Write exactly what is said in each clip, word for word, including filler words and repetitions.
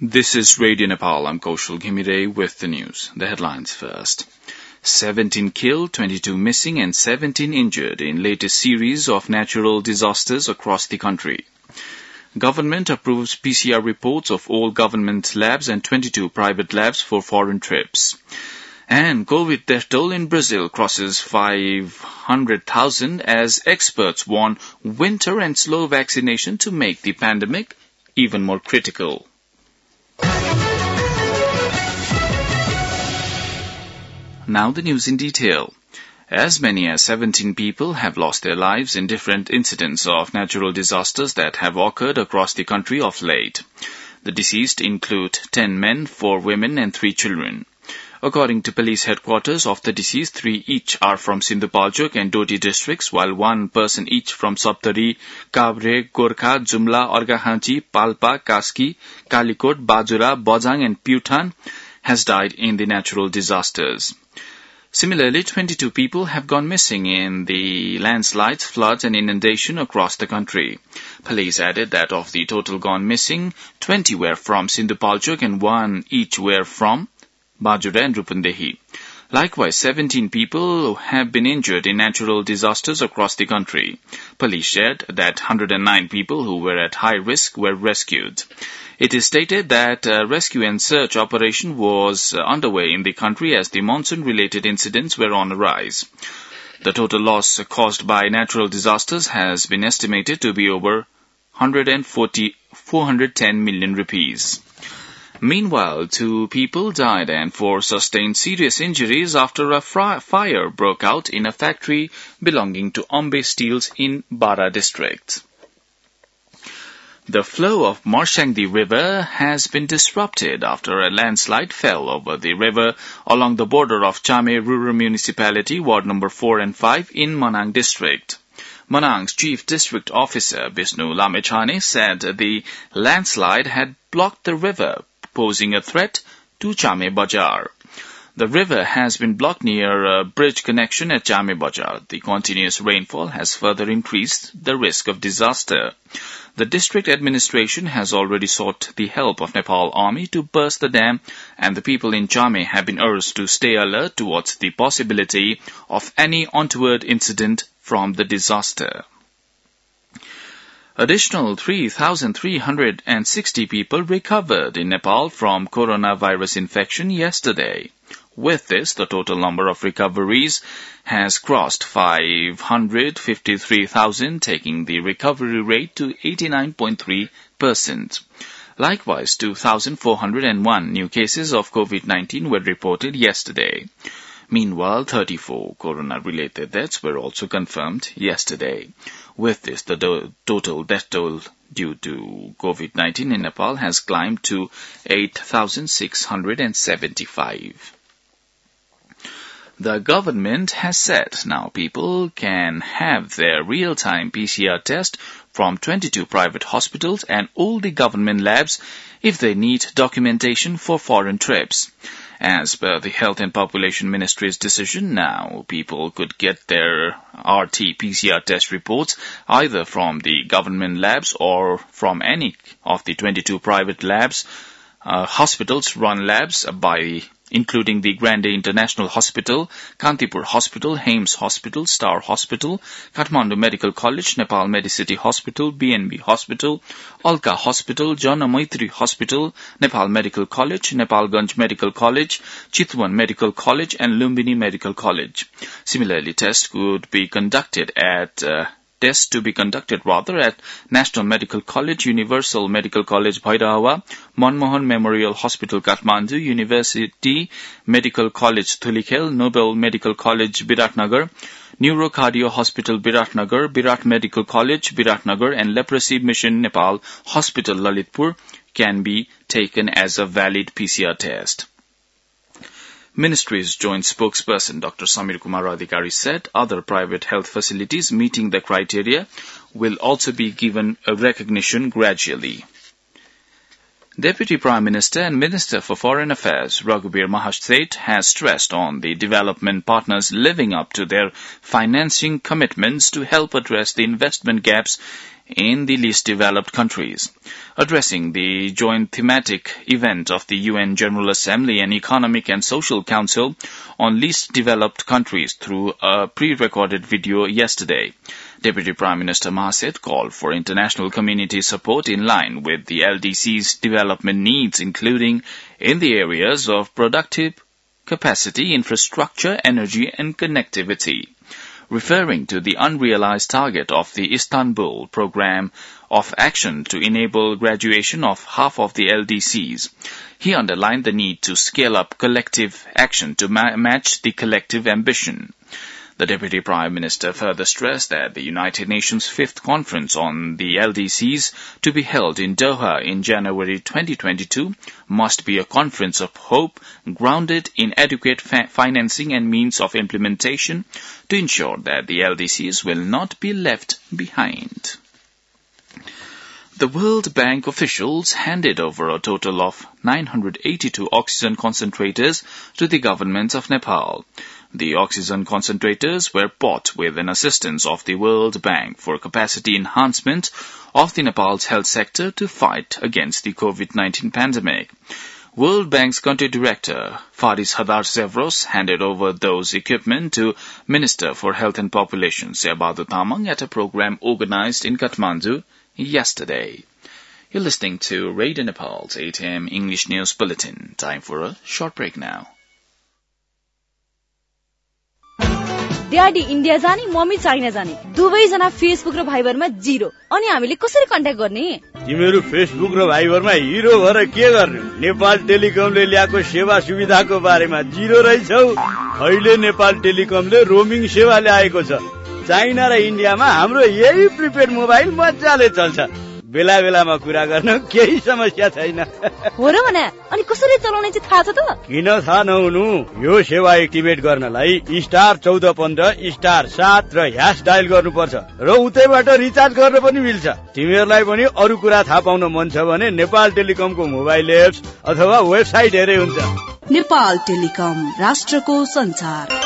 This is Radio Nepal. I'm Kaushal Ghimire with the news. The headlines first. seventeen killed, twenty-two missing and seventeen injured in latest series of natural disasters across the country. Government approves P C R reports of all government labs and twenty-two private labs for foreign trips. And COVID death toll in Brazil crosses five hundred thousand as experts warn winter and slow vaccination to make the pandemic even more critical. Now the news in detail. As many as seventeen people have lost their lives in different incidents of natural disasters that have occurred across the country of late. The deceased include ten men, four women and three children. According to police headquarters, of the deceased, three each are from Sindhupalchok and Doti districts, while one person each from Saptari, Kabre, Gorkha, Jumla, Argahanchi, Palpa, Kaski, Kalikot, Bajura, Bajang and Putan has died in the natural disasters. Similarly, twenty-two people have gone missing in the landslides, floods and inundation across the country. Police added that of the total gone missing, twenty were from Sindhupalchok and one each were from Bajura and Rupundehi. Likewise, seventeen people have been injured in natural disasters across the country. Police shared that one hundred nine people who were at high risk were rescued. It is stated that a rescue and search operation was underway in the country as the monsoon-related incidents were on a rise. The total loss caused by natural disasters has been estimated to be over four hundred ten million rupees. Meanwhile, two people died and four sustained serious injuries after a fire broke out in a factory belonging to Ambe Steels in Bara district. The flow of Marshangdi River has been disrupted after a landslide fell over the river along the border of Chame Rural Municipality, Ward number four and five in Manang district. Manang's Chief District Officer, Vishnu Lamechane, said the landslide had blocked the river, posing a threat to Chame Bajar. The river has been blocked near a bridge connection at Chame Bajar. The continuous rainfall has further increased the risk of disaster. The district administration has already sought the help of Nepal Army to burst the dam, and the people in Chame have been urged to stay alert towards the possibility of any untoward incident from the disaster. Additional three thousand three hundred sixty people recovered in Nepal from coronavirus infection yesterday. With this, the total number of recoveries has crossed five hundred fifty-three thousand, taking the recovery rate to eighty-nine point three percent. Likewise, two thousand four hundred one new cases of COVID nineteen were reported yesterday. Meanwhile, thirty-four corona-related deaths were also confirmed yesterday. With this, the do- total death toll due to COVID nineteen in Nepal has climbed to eight thousand six hundred seventy-five. The government has said now people can have their real-time P C R test from twenty-two private hospitals and all the government labs if they need documentation for foreign trips. As per the Health and Population Ministry's decision, now people could get their R T P C R test reports either from the government labs or from any of the twenty-two private labs, uh, hospitals run labs by including the Grande International Hospital, Kantipur Hospital, Hames Hospital, Star Hospital, Kathmandu Medical College, Nepal Medicity Hospital, B N B Hospital, Alka Hospital, Jana Maitri Hospital, Nepal Medical College, Nepalganj Medical College, Chitwan Medical College, and Lumbini Medical College. Similarly, tests could be conducted at uh, Tests to be conducted rather at National Medical College, Universal Medical College, Bhairawa, Manmohan Memorial Hospital, Kathmandu, University Medical College, Thulikhel, Nobel Medical College, Biratnagar, Neurocardio Hospital, Biratnagar, Birat Medical College, Biratnagar, and Leprosy Mission Nepal Hospital, Lalitpur, can be taken as a valid P C R test. Ministry's joint spokesperson Doctor Samir Kumar Adhikari said other private health facilities meeting the criteria will also be given a recognition gradually. Deputy Prime Minister and Minister for Foreign Affairs Raghubir Mahaseth has stressed on the development partners living up to their financing commitments to help address the investment gaps in the least developed countries. Addressing the joint thematic event of the U N General Assembly and Economic and Social Council on least developed countries through a pre-recorded video yesterday, Deputy Prime Minister Mahaseth called for international community support in line with the L D C's development needs, including in the areas of productive capacity, infrastructure, energy and connectivity. Referring to the unrealized target of the Istanbul Programme of Action to enable graduation of half of the L D Cs, he underlined the need to scale up collective action to ma- match the collective ambition. The Deputy Prime Minister further stressed that the United Nations Fifth Conference on the L D Cs to be held in Doha in January twenty twenty-two must be a conference of hope grounded in adequate fa- financing and means of implementation to ensure that the L D Cs will not be left behind. The World Bank officials handed over a total of nine hundred eighty-two oxygen concentrators to the government of Nepal. The oxygen concentrators were bought with an assistance of the World Bank for capacity enhancement of the Nepal's health sector to fight against the COVID nineteen pandemic. World Bank's country director, Faris Hadar-Zevros, handed over those equipment to Minister for Health and Population, Sebadu Tamang, at a program organized in Kathmandu yesterday. You're listening to Radio Nepal's eight a.m. English News Bulletin. Time for a short break now. Daddy India जाने mummy China जाने दुवैजना Facebook र भाइबरमा zero अनि हामीले कसरी contact गर्ने तिमीहरू Facebook र भाइबरमा हिरो भएर के गर्ने नेपाल टेलिकमले ल्याएको सेवा सुविधाको बारेमा जिरो रहेछौ अहिले नेपाल टेलिकमले रोमिङ सेवा ल्याएको छ चाइना र इन्डियामा हाम्रो यही प्रिपेड मोबाइल मजाले चल्छ बेला बेलामा कुरा गर्न केही समस्या छैन हो र भने अनि कसरी चलाउने चाहिँ थाहा छ त किन थाहा नहुनु यो सेवा एक्टिभेट गर्नलाई स्टार चौध पन्ध्र स्टार सात र ह्यास डायल गर्नुपर्छ र उतैबाट रिचार्ज गर्न पनि मिल्छ तिमीहरूलाई पनि अरू कुरा थाहा पाउन मन छ भने नेपाल टेलिकमको मोबाइल एप्स अथवा वेबसाइट हेरे हुन्छ नेपाल टेलिकम राष्ट्रको संचार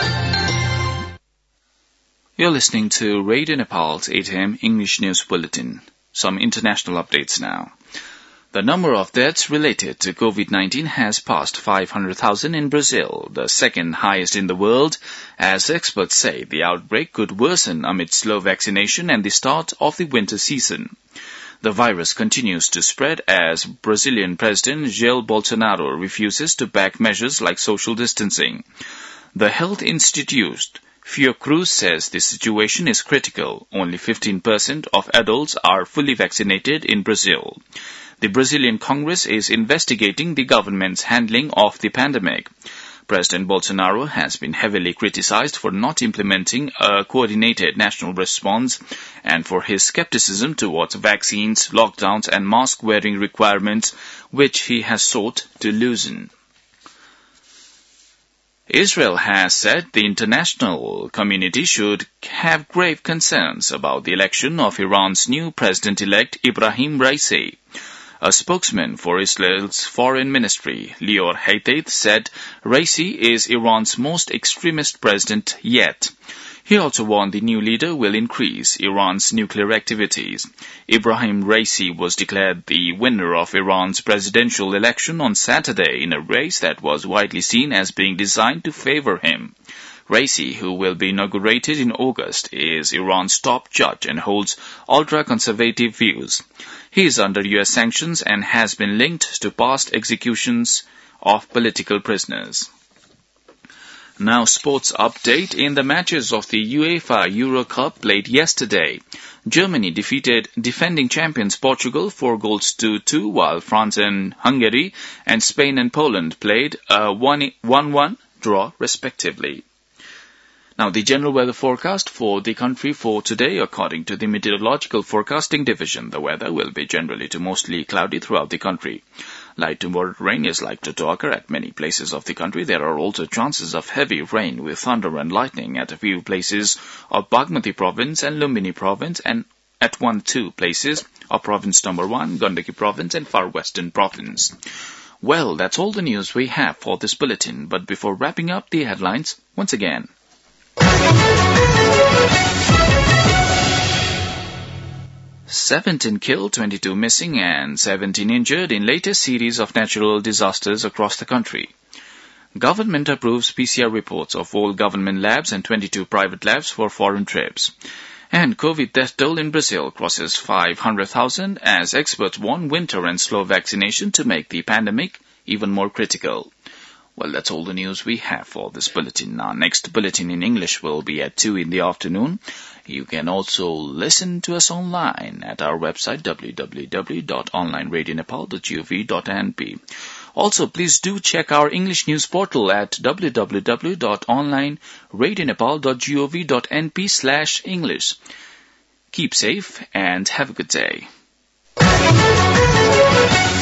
You're listening to Radio Nepal's eight a.m. English News Bulletin. Some international updates now. The number of deaths related to COVID nineteen has passed five hundred thousand in Brazil, the second highest in the world, as experts say the outbreak could worsen amid slow vaccination and the start of the winter season. The virus continues to spread as Brazilian President Jair Bolsonaro refuses to back measures like social distancing. The Health Institute Fiocruz says the situation is critical. Only fifteen percent of adults are fully vaccinated in Brazil. The Brazilian Congress is investigating the government's handling of the pandemic. President Bolsonaro has been heavily criticized for not implementing a coordinated national response and for his skepticism towards vaccines, lockdowns and mask-wearing requirements, which he has sought to loosen. Israel has said the international community should have grave concerns about the election of Iran's new president-elect Ibrahim Raisi. A spokesman for Israel's foreign ministry, Lior Haitith, said Raisi is Iran's most extremist president yet. He also warned the new leader will increase Iran's nuclear activities. Ibrahim Raisi was declared the winner of Iran's presidential election on Saturday in a race that was widely seen as being designed to favor him. Raisi, who will be inaugurated in August, is Iran's top judge and holds ultra-conservative views. He is under U S sanctions and has been linked to past executions of political prisoners. Now sports update. In the matches of the UEFA Euro Cup played yesterday, Germany defeated defending champions Portugal four goals to two, while France and Hungary and Spain and Poland played a one one draw respectively. Now the general weather forecast for the country for today, according to the Meteorological Forecasting Division, the weather will be generally to mostly cloudy throughout the country. Light to moderate rain is likely to occur at many places of the country. There are also chances of heavy rain with thunder and lightning at a few places of Bagmati Province and Lumbini Province and at one two places of Province Number one, Gandaki Province and Far Western Province. Well, that's all the news we have for this bulletin, but before wrapping up the headlines, once again. seventeen killed, twenty-two missing and seventeen injured in latest series of natural disasters across the country. Government approves P C R reports of all government labs and twenty-two private labs for foreign trips. And COVID death toll in Brazil crosses five hundred thousand as experts warn winter and slow vaccination to make the pandemic even more critical. Well, that's all the news we have for this bulletin. Our next bulletin in English will be at two in the afternoon. You can also listen to us online at our website w w w dot online radio nepal dot gov dot n p. Also, please do check our English news portal at w w w dot online radio nepal dot gov dot n p slash English. Keep safe and have a good day.